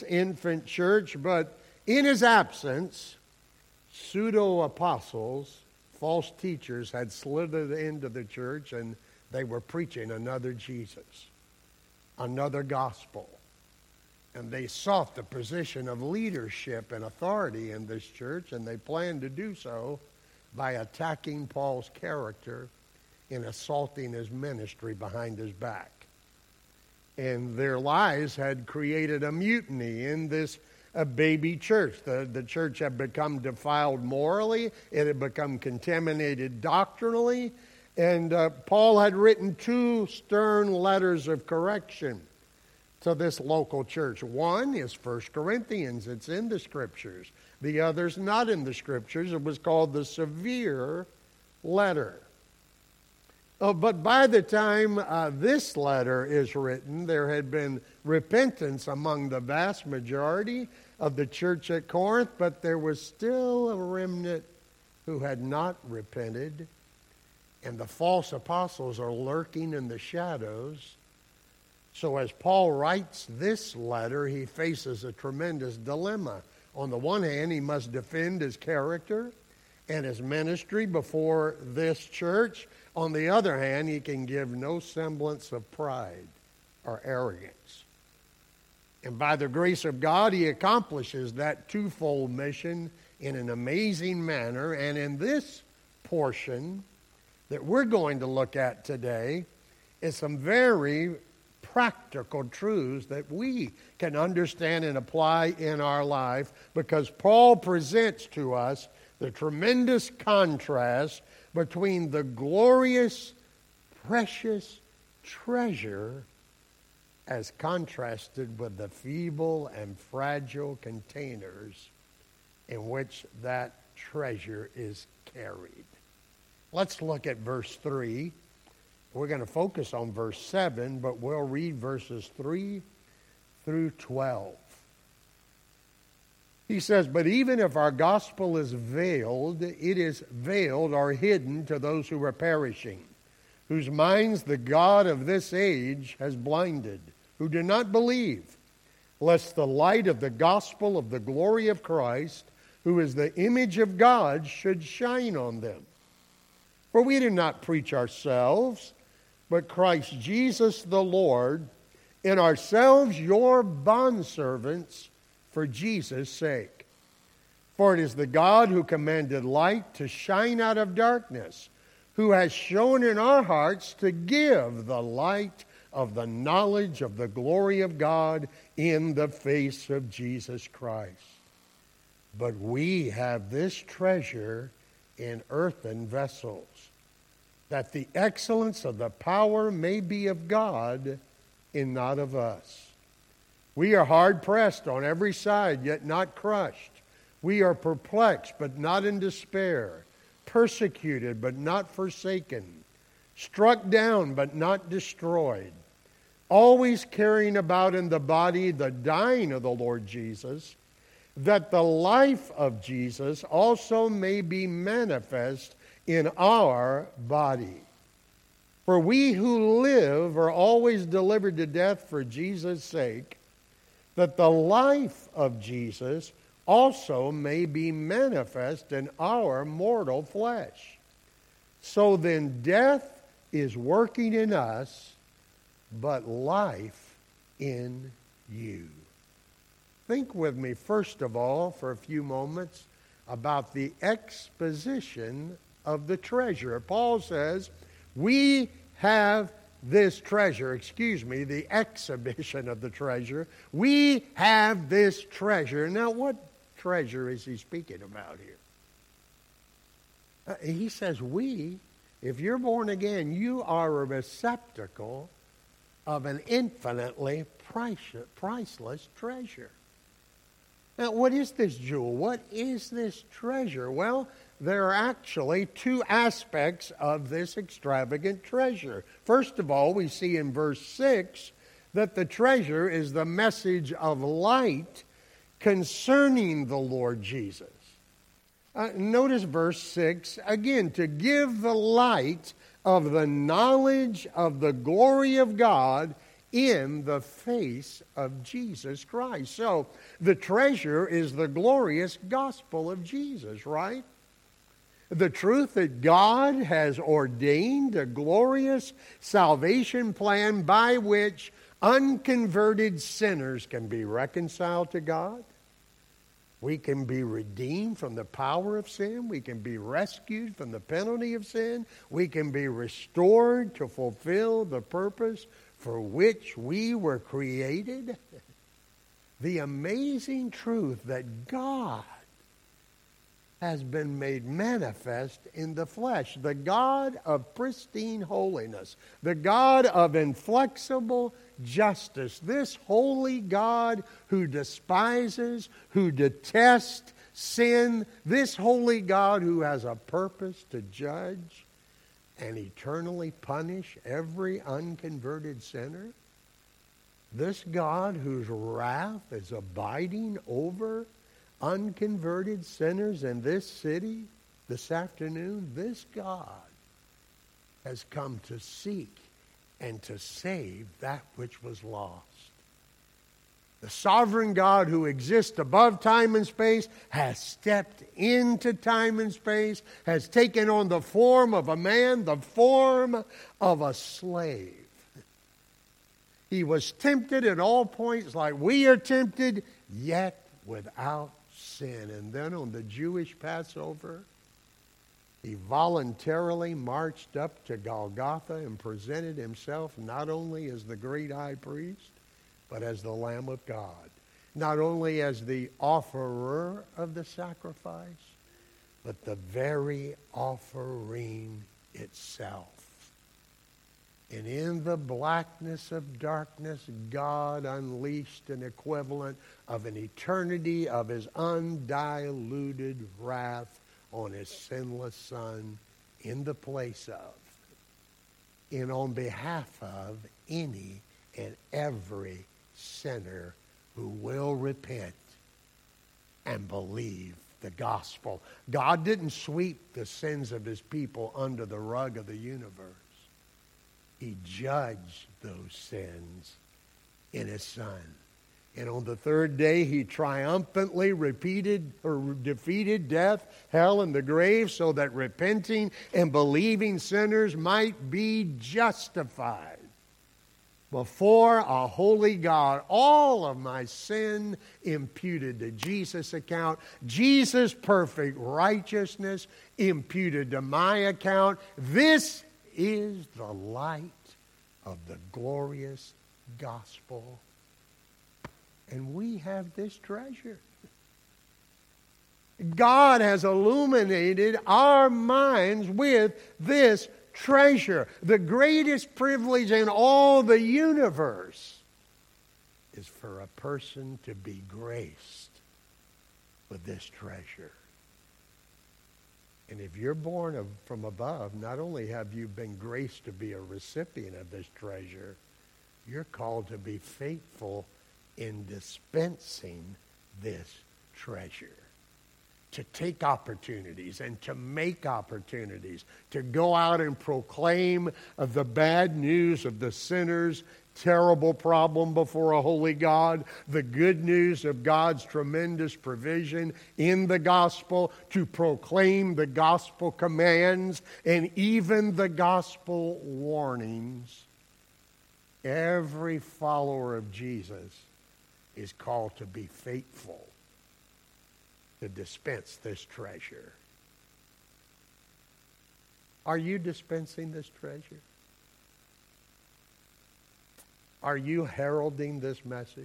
infant church, but in his absence, pseudo-apostles, false teachers had slithered into the church, and they were preaching another Jesus, another gospel. And they sought the position of leadership and authority in this church, and they planned to do so by attacking Paul's character and assaulting his ministry behind his back. And their lies had created a mutiny in this baby church. The church had become defiled morally. It had become contaminated doctrinally. And Paul had written 2 stern letters of correction to this local church. One is 1 Corinthians. It's in the Scriptures. The other's not in the Scriptures. It was called the severe letter. But by the time this letter is written, there had been repentance among the vast majority of the church at Corinth, but there was still a remnant who had not repented, and the false apostles are lurking in the shadows. So as Paul writes this letter, he faces a tremendous dilemma. On the one hand, he must defend his character and his ministry before this church. On the other hand, he can give no semblance of pride or arrogance. And by the grace of God, he accomplishes that twofold mission in an amazing manner. And in this portion that we're going to look at today is some very practical truths that we can understand and apply in our life, because Paul presents to us the tremendous contrast between the glorious, precious treasure as contrasted with the feeble and fragile containers in which that treasure is carried. Let's look at verse 3. We're going to focus on verse 7, but we'll read verses 3 through 12. He says, "But even if our gospel is veiled, it is veiled or hidden to those who are perishing, whose minds the God of this age has blinded, who do not believe, lest the light of the gospel of the glory of Christ, who is the image of God, should shine on them. For we do not preach ourselves, but Christ Jesus the Lord, and ourselves your bondservants for Jesus' sake. For it is the God who commanded light to shine out of darkness, who has shown in our hearts to give the light of the knowledge of the glory of God in the face of Jesus Christ. But we have this treasure in earthen vessels, that the excellence of the power may be of God and not of us. We are hard pressed on every side, yet not crushed. We are perplexed, but not in despair. Persecuted, but not forsaken. Struck down, but not destroyed. Always carrying about in the body the dying of the Lord Jesus, that the life of Jesus also may be manifest in our body. For we who live are always delivered to death for Jesus' sake, that the life of Jesus also may be manifest in our mortal flesh. So then death is working in us, but life in you." Think with me, first of all, for a few moments, about the exposition of the treasure. Paul says, we have this treasure, the exhibition of the treasure. We have this treasure. Now, what treasure is he speaking about here? He says, if you're born again, you are a receptacle of an infinitely priceless treasure. Now, what is this jewel? What is this treasure? Well, there are actually 2 aspects of this extravagant treasure. First of all, we see in verse 6 that the treasure is the message of light concerning the Lord Jesus. Notice verse 6 again, to give the light of the knowledge of the glory of God in the face of Jesus Christ. So the treasure is the glorious gospel of Jesus, right? The truth that God has ordained a glorious salvation plan by which unconverted sinners can be reconciled to God. We can be redeemed from the power of sin. We can be rescued from the penalty of sin. We can be restored to fulfill the purpose for which we were created. The amazing truth that God has been made manifest in the flesh. The God of pristine holiness. The God of inflexible justice. This holy God who despises, who detests sin. This holy God who has a purpose to judge and eternally punish every unconverted sinner. This God whose wrath is abiding over unconverted sinners in this city this afternoon, this God has come to seek and to save that which was lost. The sovereign God who exists above time and space has stepped into time and space, has taken on the form of a man, the form of a slave. He was tempted at all points like we are tempted, yet without sin. And then on the Jewish Passover, he voluntarily marched up to Golgotha and presented himself not only as the great high priest, but as the Lamb of God. Not only as the offerer of the sacrifice, but the very offering itself. And in the blackness of darkness, God unleashed an equivalent of an eternity of his undiluted wrath on his sinless Son in the place of and on behalf of any and every sinner who will repent and believe the gospel. God didn't sweep the sins of his people under the rug of the universe. He judged those sins in his Son. And on the third day, he triumphantly defeated death, hell, and the grave so that repenting and believing sinners might be justified before a holy God. All of my sin imputed to Jesus' account. Jesus' perfect righteousness imputed to my account. This is the light of the glorious gospel. And we have this treasure. God has illuminated our minds with this treasure. The greatest privilege in all the universe is for a person to be graced with this treasure. And if you're born from above, not only have you been graced to be a recipient of this treasure, you're called to be faithful in dispensing this treasure. To take opportunities and to make opportunities. To go out and proclaim the bad news of the sinner's terrible problem before a holy God. The good news of God's tremendous provision in the gospel. To proclaim the gospel commands and even the gospel warnings. Every follower of Jesus is called to be faithful to dispense this treasure. Are you dispensing this treasure? Are you heralding this message?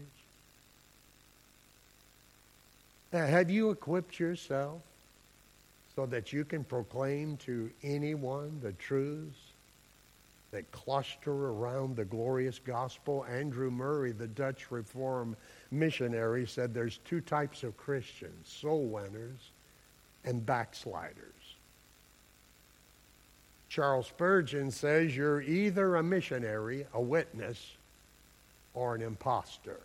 Have you equipped yourself so that you can proclaim to anyone the truths that cluster around the glorious gospel? Andrew Murray, the Dutch Reformed missionary, said there's two types of Christians: soul winners and backsliders. Charles Spurgeon says you're either a missionary, a witness, or an imposter.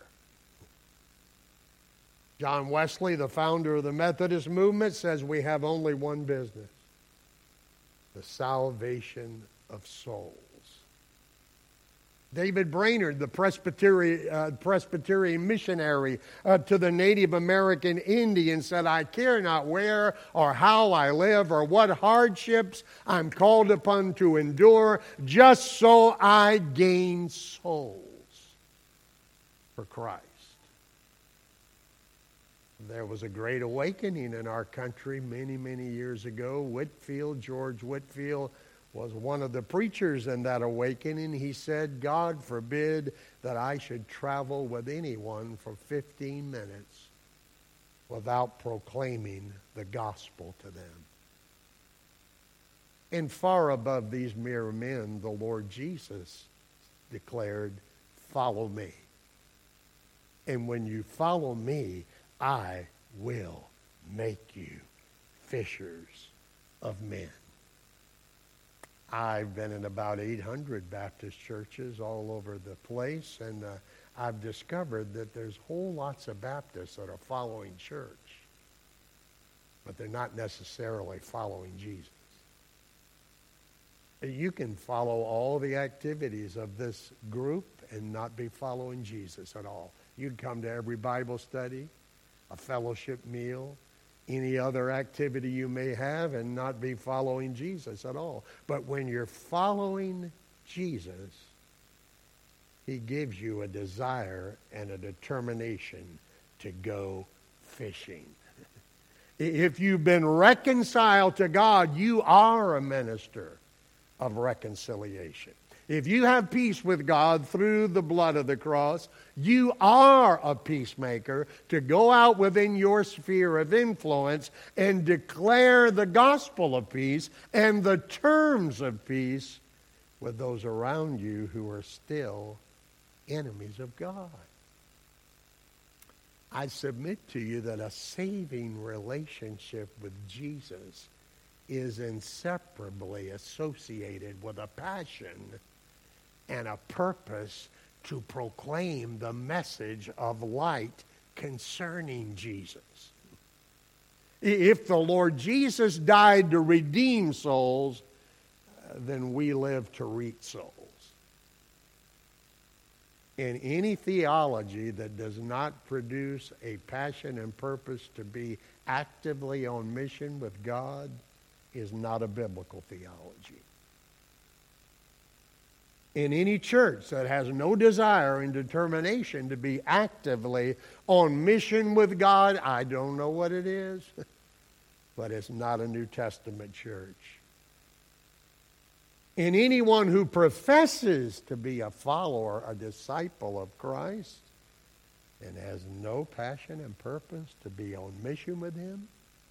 John Wesley, the founder of the Methodist movement, says we have only one business: the salvation of souls. David Brainerd, the Presbyterian missionary to the Native American Indians, said, "I care not where or how I live or what hardships I'm called upon to endure, just so I gain souls for Christ." There was a great awakening in our country many, many years ago. George Whitefield, was one of the preachers in that awakening. He said, "God forbid that I should travel with anyone for 15 minutes without proclaiming the gospel to them." And far above these mere men, the Lord Jesus declared, "Follow me. And when you follow me, I will make you fishers of men." I've been in about 800 Baptist churches all over the place, and I've discovered that there's whole lots of Baptists that are following church, but they're not necessarily following Jesus. You can follow all the activities of this group and not be following Jesus at all. You can come to every Bible study, a fellowship meal, any other activity you may have and not be following Jesus at all. But when you're following Jesus, he gives you a desire and a determination to go fishing. If you've been reconciled to God, you are a minister of reconciliation. If you have peace with God through the blood of the cross, you are a peacemaker to go out within your sphere of influence and declare the gospel of peace and the terms of peace with those around you who are still enemies of God. I submit to you that a saving relationship with Jesus is inseparably associated with a passion and a purpose to proclaim the message of light concerning Jesus. If the Lord Jesus died to redeem souls, then we live to reach souls. And any theology that does not produce a passion and purpose to be actively on mission with God is not a biblical theology. In any church that has no desire and determination to be actively on mission with God, I don't know what it is, but it's not a New Testament church. In anyone who professes to be a follower, a disciple of Christ, and has no passion and purpose to be on mission with him,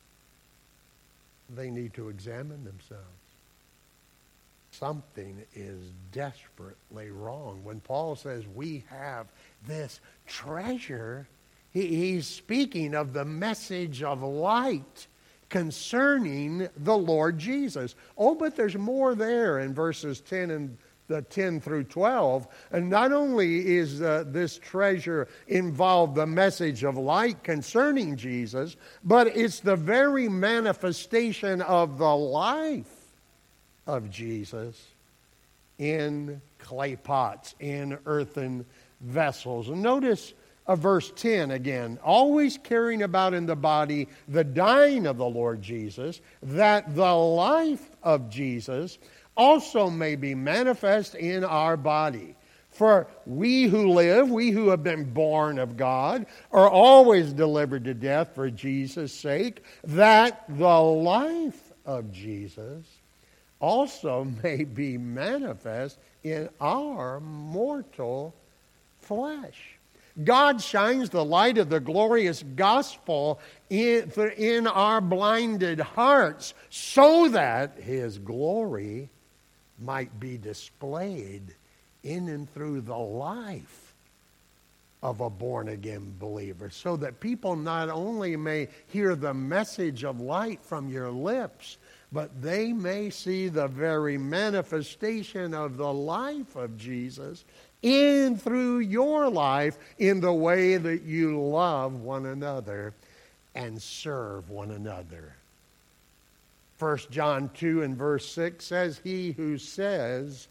they need to examine themselves. Something is desperately wrong. When Paul says we have this treasure, he's speaking of the message of light concerning the Lord Jesus. Oh, but there's more there in verses 10 through 12. And not only is this treasure involved the message of light concerning Jesus, but it's the very manifestation of the life of Jesus in clay pots, in earthen vessels. And notice verse 10 again. "Always carrying about in the body the dying of the Lord Jesus, that the life of Jesus also may be manifest in our body. For we who live, we who have been born of God, are always delivered to death for Jesus' sake, that the life of Jesus also may be manifest in our mortal flesh." God shines the light of the glorious gospel in our blinded hearts so that his glory might be displayed in and through the life of a born-again believer, so that people not only may hear the message of light from your lips, but they may see the very manifestation of the life of Jesus in through your life in the way that you love one another and serve one another. 1 John 2 and verse 6 says, "He who says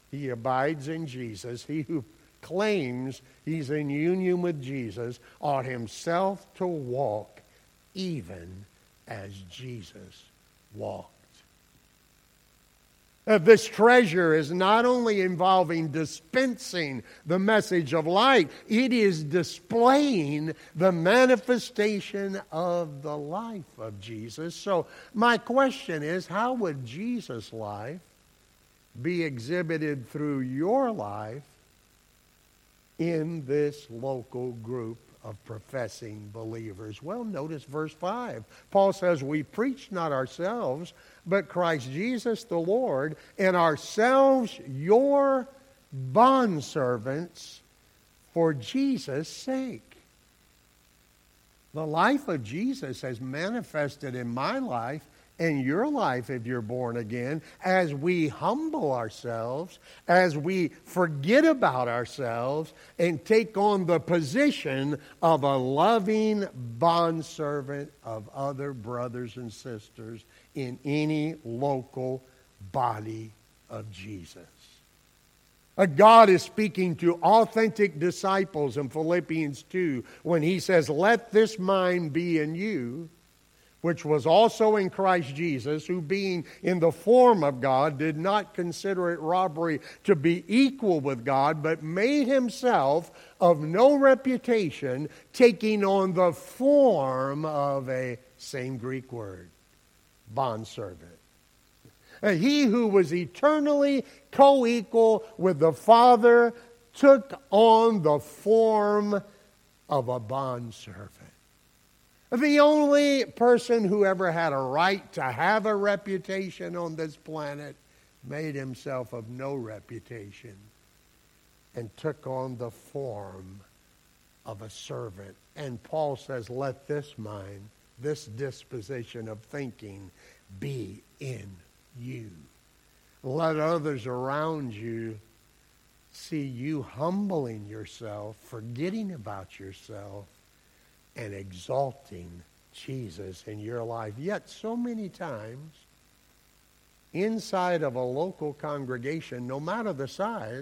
he abides in Jesus, he who claims he's in union with Jesus, ought himself to walk even as Jesus walked. This treasure is not only involving dispensing the message of light, it is displaying the manifestation of the life of Jesus. So my question is, how would Jesus' life be exhibited through your life in this local group of professing believers? Well, notice verse 5. Paul says, we preach not ourselves, but Christ Jesus the Lord, and ourselves your bondservants for Jesus' sake. The life of Jesus has manifested in my life and your life if you're born again, as we humble ourselves, as we forget about ourselves and take on the position of a loving bondservant of other brothers and sisters in any local body of Jesus. God is speaking to authentic disciples in Philippians 2 when he says, let this mind be in you, which was also in Christ Jesus, who being in the form of God did not consider it robbery to be equal with God, but made himself of no reputation, taking on the form of a, same Greek word, bondservant. He who was eternally co-equal with the Father took on the form of a bondservant. The only person who ever had a right to have a reputation on this planet made himself of no reputation and took on the form of a servant. And Paul says, let this mind, this disposition of thinking be in you. Let others around you see you humbling yourself, forgetting about yourself, and exalting Jesus in your life. Yet so many times, inside of a local congregation, no matter the size,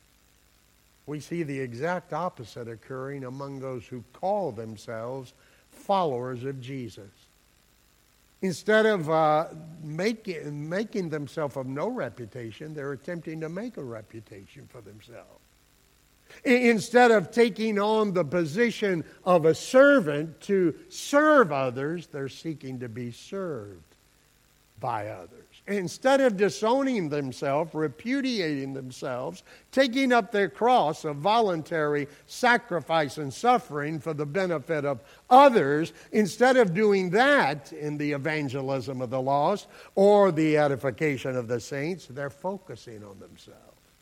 we see the exact opposite occurring among those who call themselves followers of Jesus. Instead of making themselves of no reputation, they're attempting to make a reputation for themselves. Instead of taking on the position of a servant to serve others, they're seeking to be served by others. Instead of disowning themselves, repudiating themselves, taking up their cross of voluntary sacrifice and suffering for the benefit of others, instead of doing that in the evangelism of the lost or the edification of the saints, they're focusing on themselves,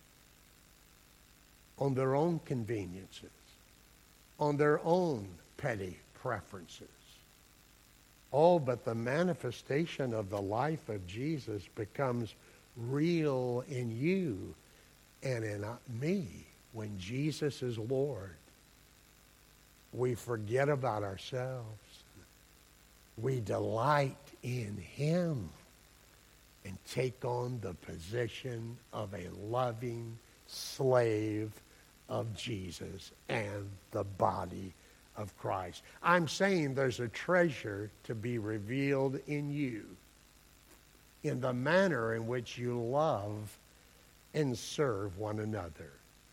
on their own conveniences, on their own petty preferences. Oh, but the manifestation of the life of Jesus becomes real in you and in me when Jesus is Lord. We forget about ourselves. We delight in him and take on the position of a loving slave of Jesus and the body of Christ. I'm saying there's a treasure to be revealed in you in the manner in which you love and serve one another.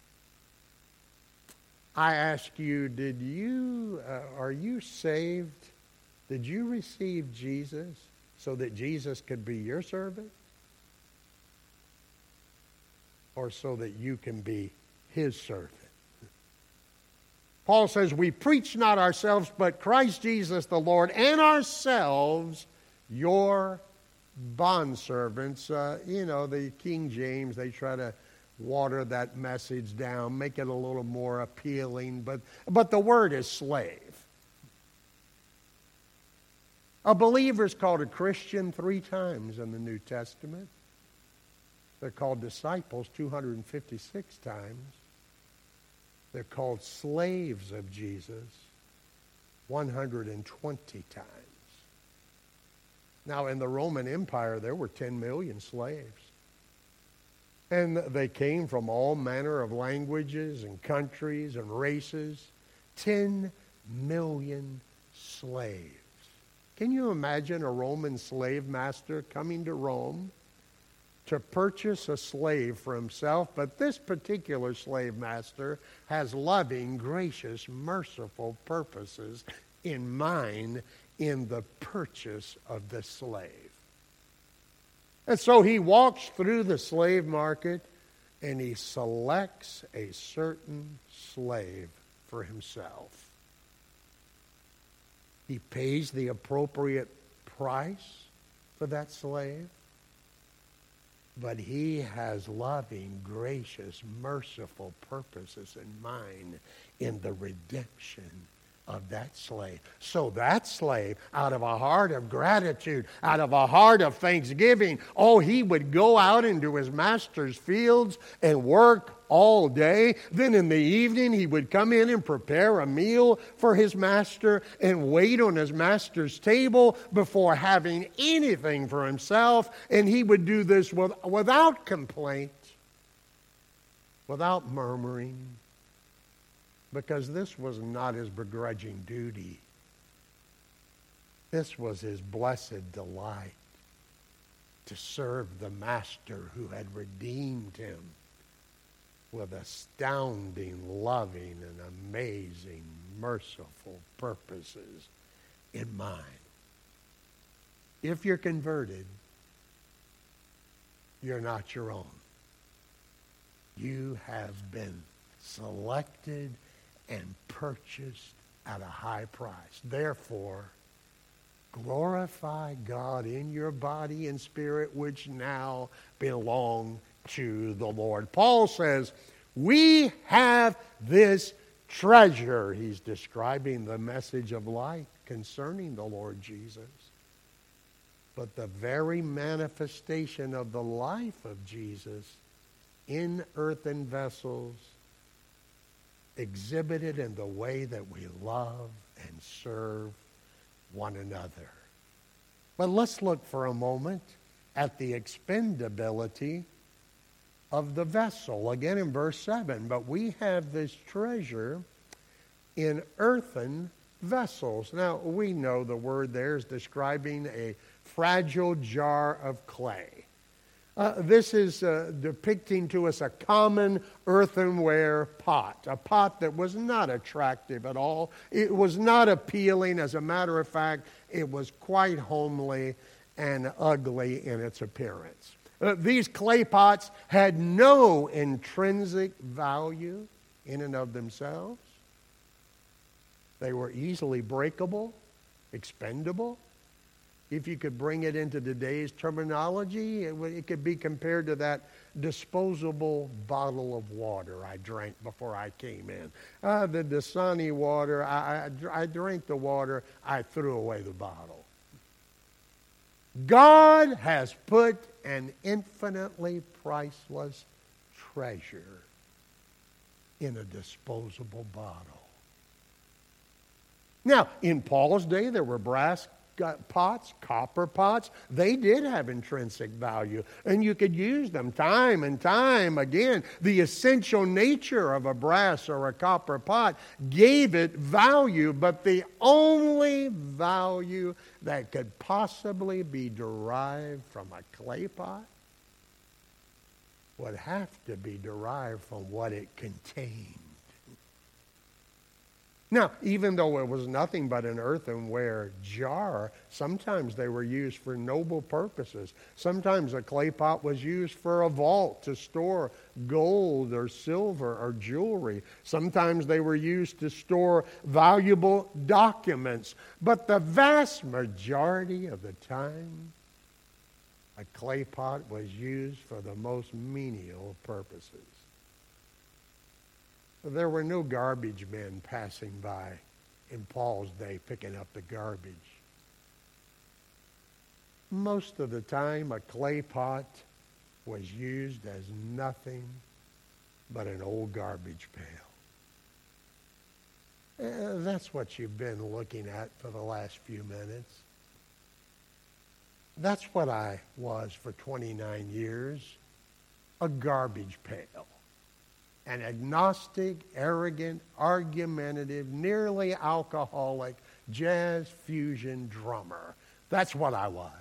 I ask you, are you saved? Did you receive Jesus so that Jesus could be your servant? Or so that you can be his servant? Paul says, we preach not ourselves, but Christ Jesus the Lord, and ourselves your bondservants. The King James, they try to water that message down, make it a little more appealing, but the word is slave. A believer is called a Christian 3 times in the New Testament. They're called disciples 256 times. They're called slaves of Jesus 120 times. Now, in the Roman Empire, there were 10 million slaves. And they came from all manner of languages and countries and races. 10 million slaves. Can you imagine a Roman slave master coming to Rome to purchase a slave for himself? But this particular slave master has loving, gracious, merciful purposes in mind in the purchase of the slave. And so he walks through the slave market and he selects a certain slave for himself. He pays the appropriate price for that slave, but he has loving, gracious, merciful purposes in mind in the redemption of that slave. So that slave, out of a heart of gratitude, out of a heart of thanksgiving, he would go out into his master's fields and work all day. Then in the evening, he would come in and prepare a meal for his master and wait on his master's table before having anything for himself. And he would do this without complaint, without murmuring, because this was not his begrudging duty. This was his blessed delight to serve the master who had redeemed him with astounding, loving, and amazing, merciful purposes in mind. If you're converted, you're not your own. You have been selected and purchased at a high price. Therefore, glorify God in your body and spirit, which now belong to the Lord. Paul says, we have this treasure. He's describing the message of light concerning the Lord Jesus. But the very manifestation of the life of Jesus in earthen vessels, exhibited in the way that we love and serve one another. But let's look for a moment at the expendability of the vessel. Again in verse 7, but we have this treasure in earthen vessels. Now, we know the word there is describing a fragile jar of clay. This is depicting to us a common earthenware pot, a pot that was not attractive at all. It was not appealing. As a matter of fact, it was quite homely and ugly in its appearance. These clay pots had no intrinsic value in and of themselves. They were easily breakable, expendable. If you could bring it into today's terminology, it could be compared to that disposable bottle of water I drank before I came in. The Dasani water, I drank the water, I threw away the bottle. God has put an infinitely priceless treasure in a disposable bottle. Now, in Paul's day, there were brass pots, copper pots. They did have intrinsic value, and you could use them time and time again. The essential nature of a brass or a copper pot gave it value, but the only value that could possibly be derived from a clay pot would have to be derived from what it contained. Now, even though it was nothing but an earthenware jar, sometimes they were used for noble purposes. Sometimes a clay pot was used for a vault to store gold or silver or jewelry. Sometimes they were used to store valuable documents. But the vast majority of the time, a clay pot was used for the most menial purposes. There were no garbage men passing by in Paul's day picking up the garbage. Most of the time, a clay pot was used as nothing but an old garbage pail. That's what you've been looking at for the last few minutes. That's what I was for 29 years. a garbage pail. An agnostic, arrogant, argumentative, nearly alcoholic jazz fusion drummer. That's what I was.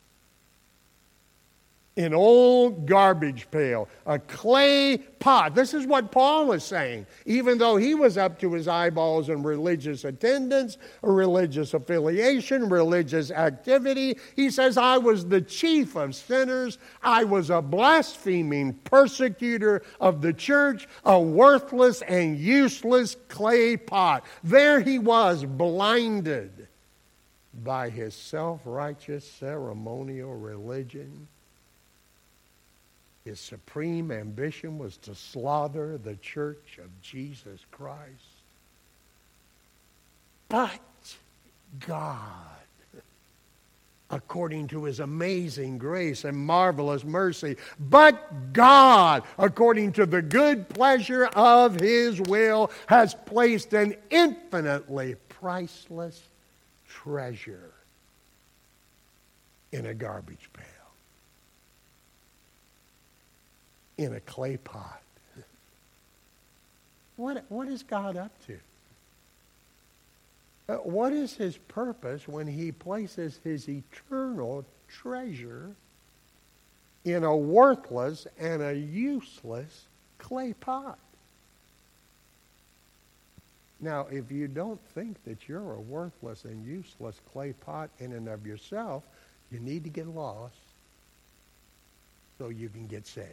An old garbage pail, a clay pot. This is what Paul is saying. Even though he was up to his eyeballs in religious attendance, religious affiliation, religious activity, he says, I was the chief of sinners. I was a blaspheming persecutor of the church, a worthless and useless clay pot. There he was, blinded by his self-righteous ceremonial religion. His supreme ambition was to slaughter the church of Jesus Christ. But God, according to his amazing grace and marvelous mercy, but God, according to the good pleasure of his will, has placed an infinitely priceless treasure in a garbage pail, in a clay pot. What is God up to? What is his purpose when he places his eternal treasure in a worthless and a useless clay pot? Now, if you don't think that you're a worthless and useless clay pot in and of yourself, you need to get lost so you can get saved.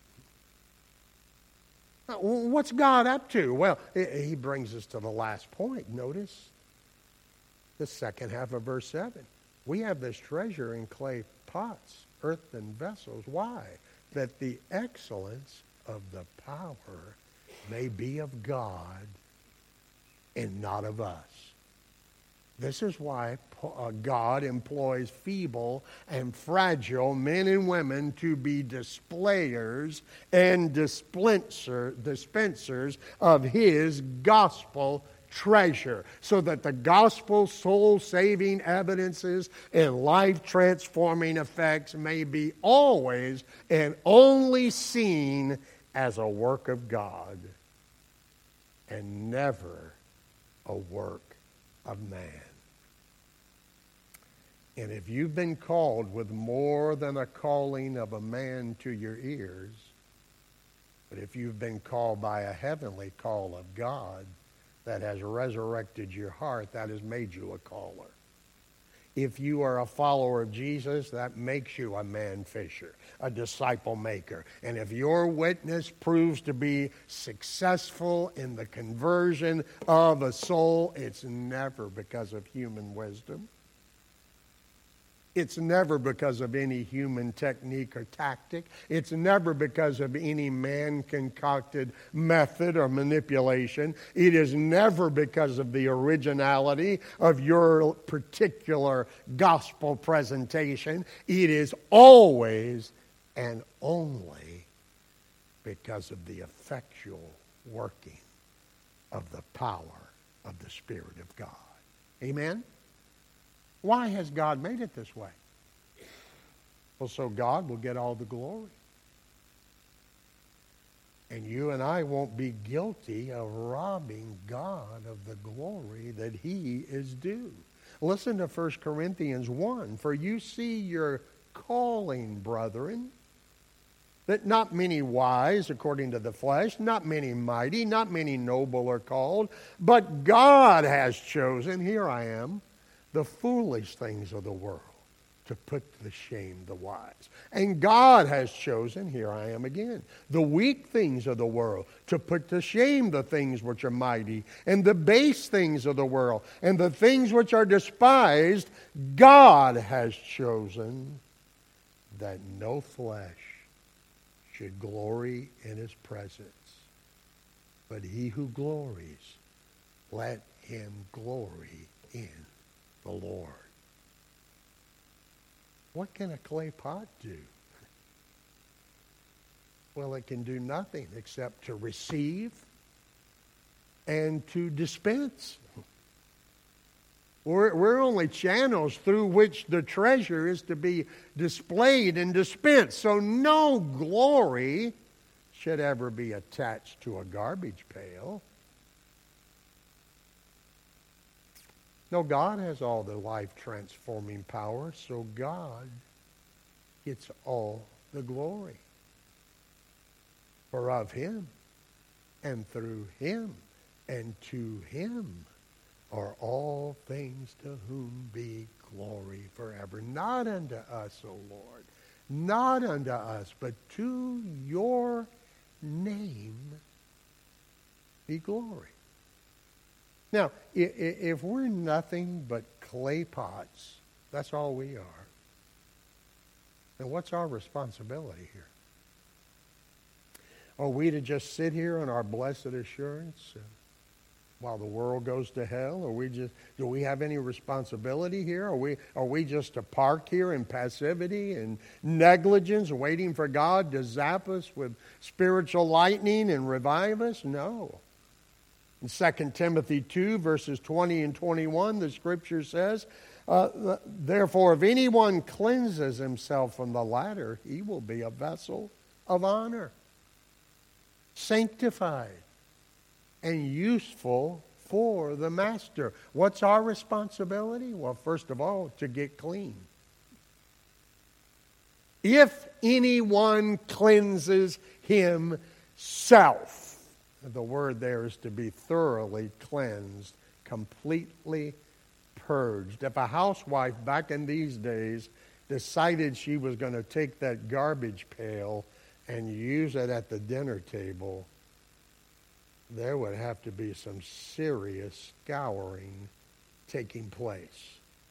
What's God up to? Well, he brings us to the last point. Notice the second half of verse 7. We have this treasure in clay pots, earthen vessels. Why? That the excellence of the power may be of God and not of us. This is why God employs feeble and fragile men and women to be displayers and dispensers of his gospel treasure, so that the gospel soul-saving evidences and life-transforming effects may be always and only seen as a work of God and never a work of man. And if you've been called with more than a calling of a man to your ears, but if you've been called by a heavenly call of God that has resurrected your heart, that has made you a caller. If you are a follower of Jesus, that makes you a man fisher, a disciple maker. And if your witness proves to be successful in the conversion of a soul, it's never because of human wisdom. It's never because of any human technique or tactic. It's never because of any man-concocted method or manipulation. It is never because of the originality of your particular gospel presentation. It is always and only because of the effectual working of the power of the Spirit of God. Amen? Why has God made it this way? Well, so God will get all the glory. And you and I won't be guilty of robbing God of the glory that he is due. Listen to 1 Corinthians 1. For you see your calling, brethren, that not many wise according to the flesh, not many mighty, not many noble are called, but God has chosen, here I am, the foolish things of the world to put to shame the wise. And God has chosen, here I am again, the weak things of the world to put to shame the things which are mighty, and the base things of the world, and the things which are despised, God has chosen that no flesh should glory in his presence. But he who glories, let him glory in the Lord. What can a clay pot do? Well, it can do nothing except to receive and to dispense. We're only channels through which the treasure is to be displayed and dispensed. So no glory should ever be attached to a garbage pail. No, God has all the life-transforming power, so God gets all the glory. For of Him, and through Him, and to Him are all things, to whom be glory forever. Not unto us, O Lord, not unto us, but to your name be glory. Now, if we're nothing but clay pots, that's all we are, then what's our responsibility here? Are we to just sit here in our blessed assurance while the world goes to hell? Do we have any responsibility here? Are we just to park here in passivity and negligence, waiting for God to zap us with spiritual lightning and revive us? No. In 2 Timothy 2, verses 20 and 21, the Scripture says, therefore, if anyone cleanses himself from the latter, he will be a vessel of honor, sanctified, and useful for the master. What's our responsibility? Well, first of all, to get clean. If anyone cleanses himself, the word there is to be thoroughly cleansed, completely purged. If a housewife back in these days decided she was going to take that garbage pail and use it at the dinner table, there would have to be some serious scouring taking place.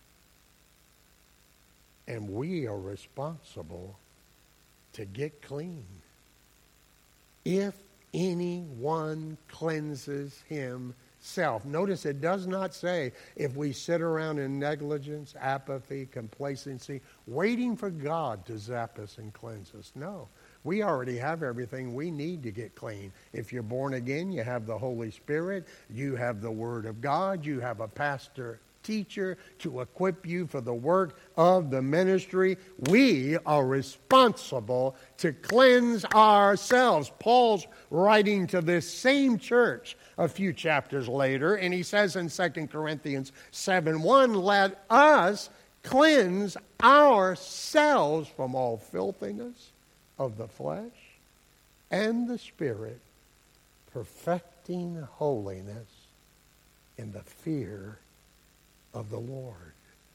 And we are responsible to get clean. If anyone cleanses himself. Notice it does not say if we sit around in negligence, apathy, complacency, waiting for God to zap us and cleanse us. No. We already have everything we need to get clean. If you're born again, you have the Holy Spirit, you have the Word of God, you have a pastor, teacher to equip you for the work of the ministry. We are responsible to cleanse ourselves. Paul's writing to this same church a few chapters later, and he says in 2 Corinthians 7:1, let us cleanse ourselves from all filthiness of the flesh and the spirit, perfecting holiness in the fear of the Lord.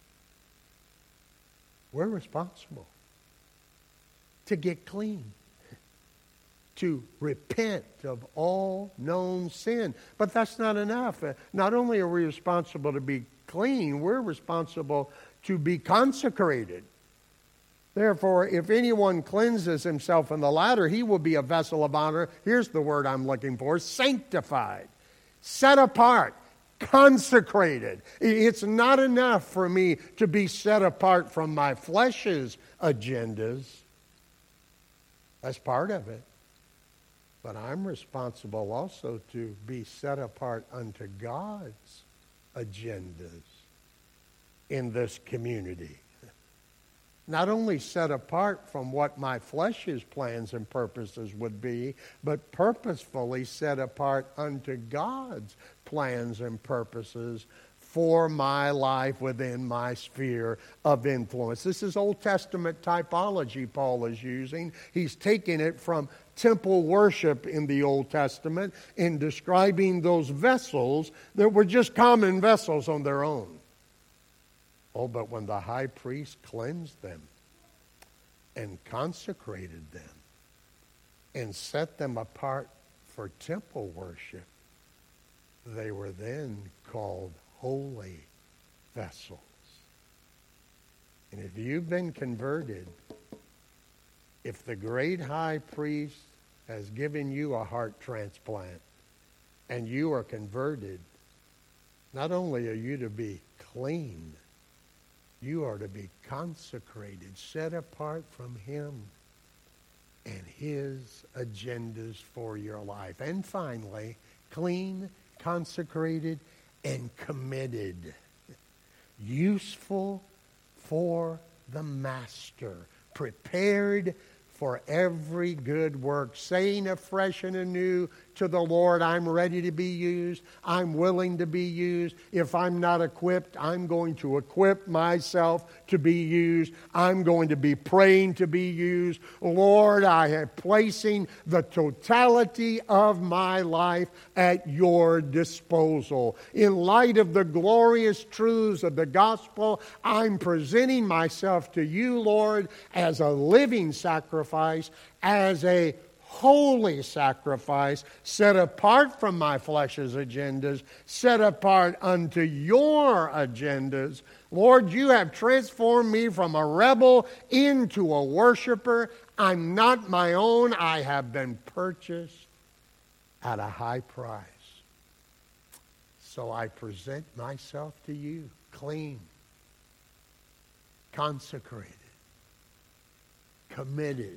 We're responsible to get clean, to repent of all known sin. But that's not enough. Not only are we responsible to be clean, we're responsible to be consecrated. Therefore, if anyone cleanses himself in the latter, he will be a vessel of honor. Here's the word I'm looking for: sanctified, set apart, consecrated. It's not enough for me to be set apart from my flesh's agendas. That's part of it. But I'm responsible also to be set apart unto God's agendas in this community. Not only set apart from what my flesh's plans and purposes would be, but purposefully set apart unto God's plans and purposes for my life within my sphere of influence. This is Old Testament typology Paul is using. He's taking it from temple worship in the Old Testament in describing those vessels that were just common vessels on their own. Oh, but when the high priest cleansed them and consecrated them and set them apart for temple worship, they were then called holy vessels. And if you've been converted, if the great high priest has given you a heart transplant and you are converted, not only are you to be clean, you are to be consecrated, set apart from him and his agendas for your life. And finally, clean, consecrated, and committed. useful for the master, prepared for every good work, saying afresh and anew to the Lord, I'm ready to be used. I'm willing to be used. If I'm not equipped, I'm going to equip myself to be used. I'm going to be praying to be used. Lord, I am placing the totality of my life at your disposal. In light of the glorious truths of the gospel, I'm presenting myself to you, Lord, as a living sacrifice, as a holy sacrifice, set apart from my flesh's agendas, set apart unto your agendas. Lord, you have transformed me from a rebel into a worshiper. I'm not my own. I have been purchased at a high price. So I present myself to you, clean, consecrated, committed,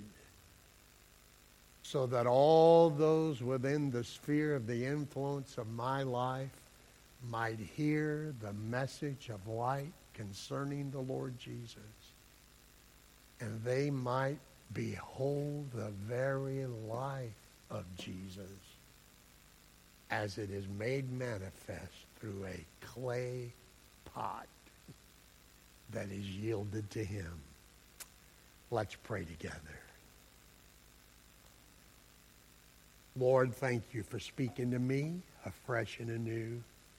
so that all those within the sphere of the influence of my life might hear the message of light concerning the Lord Jesus, and they might behold the very life of Jesus as it is made manifest through a clay pot that is yielded to him. Let's pray together. Lord, thank you for speaking to me afresh and anew.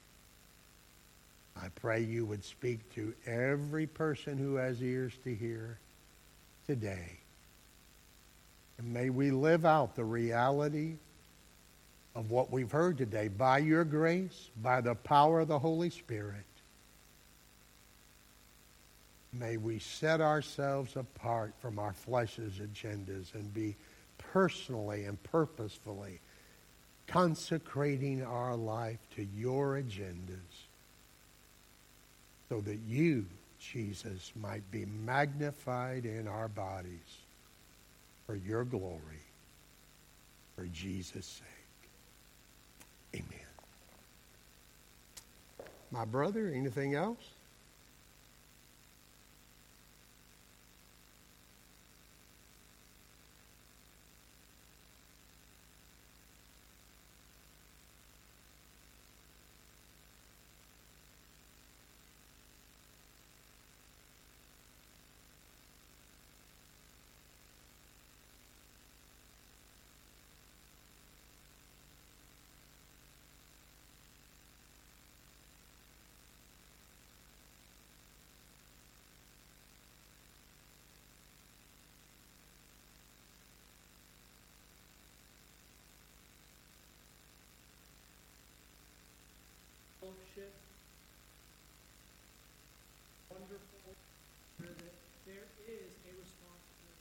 I pray you would speak to every person who has ears to hear today. And may we live out the reality of what we've heard today by your grace, by the power of the Holy Spirit. May we set ourselves apart from our flesh's agendas and be personally and purposefully consecrating our life to your agendas so that you, Jesus, might be magnified in our bodies for your glory, for Jesus' sake. Amen. My brother, anything else? Fellowship, wonderful, that there is a responsibility.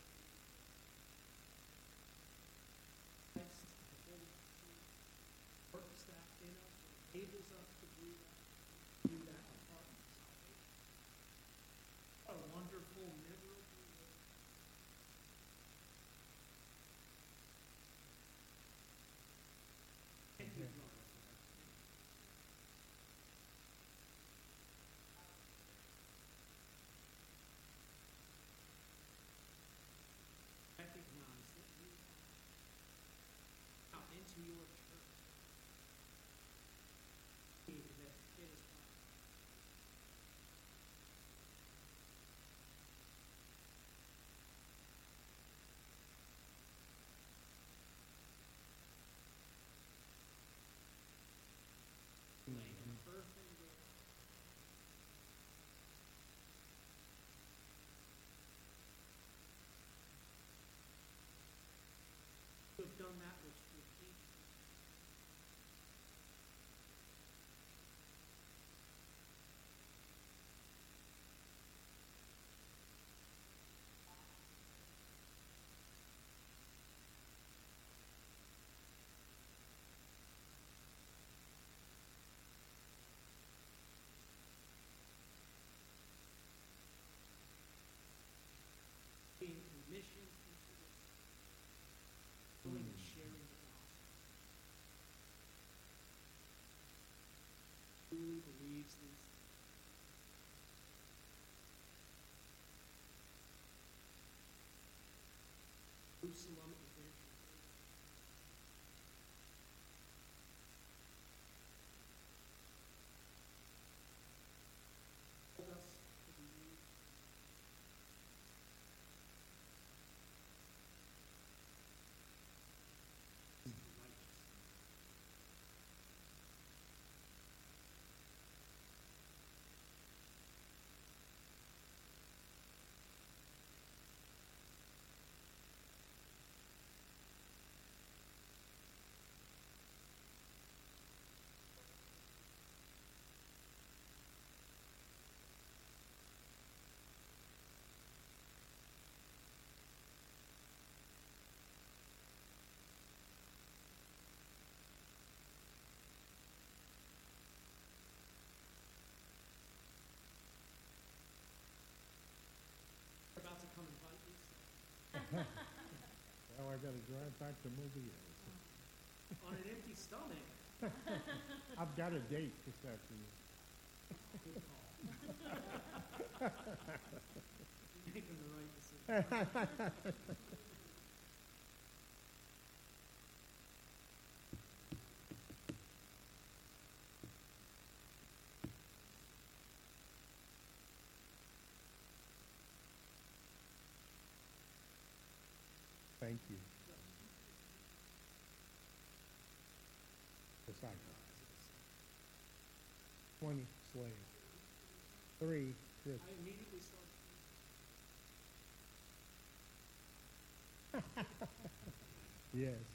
Christ, the Holy Spirit, works that in us, enables us to do that apart from salvation. What a wonderful, memorable work. Thank you, Lord. Recognize that you out into your church that it is you have done that which will teach. Being commissioned into this, doing and sharing the gospel. Truly believes these things. Well, I gotta drive back to Mobile. On an empty stomach. I've got a date this afternoon. Good call. You're making the right decision. Thank you. Disciple. 20 slaves. 3 Christians. I immediately started. Yes.